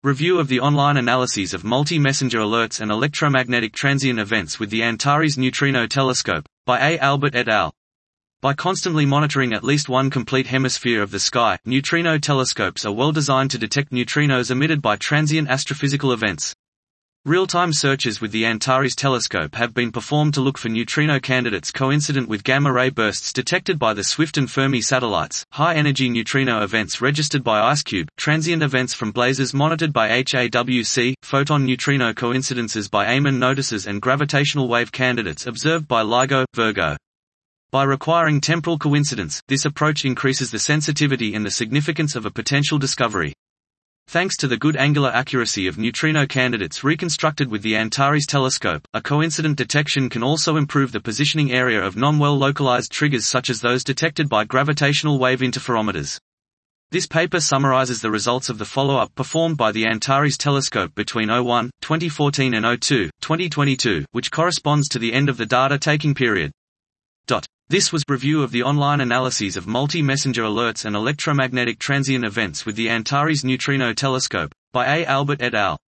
Review of the online analyses of multi-messenger alerts and electromagnetic transient events with the Antares Neutrino Telescope, by A. Albert et al. By constantly monitoring at least one complete hemisphere of the sky, neutrino telescopes are well designed to detect neutrinos emitted by transient astrophysical events. Real-time searches with the Antares telescope have been performed to look for neutrino candidates coincident with gamma-ray bursts detected by the Swift and Fermi satellites, high-energy neutrino events registered by IceCube, transient events from blazars monitored by HAWC, photon neutrino coincidences by Amen notices and gravitational wave candidates observed by LIGO, Virgo. By requiring temporal coincidence, this approach increases the sensitivity and the significance of a potential discovery. Thanks to the good angular accuracy of neutrino candidates reconstructed with the Antares telescope, a coincident detection can also improve the positioning area of non-well localized triggers such as those detected by gravitational wave interferometers. This paper summarizes the results of the follow-up performed by the Antares telescope between 2014 and 2022, which corresponds to the end of the data-taking period. This was review of the online analyses of multi-messenger alerts and electromagnetic transient events with the Antares Neutrino Telescope, by A. Albert et al.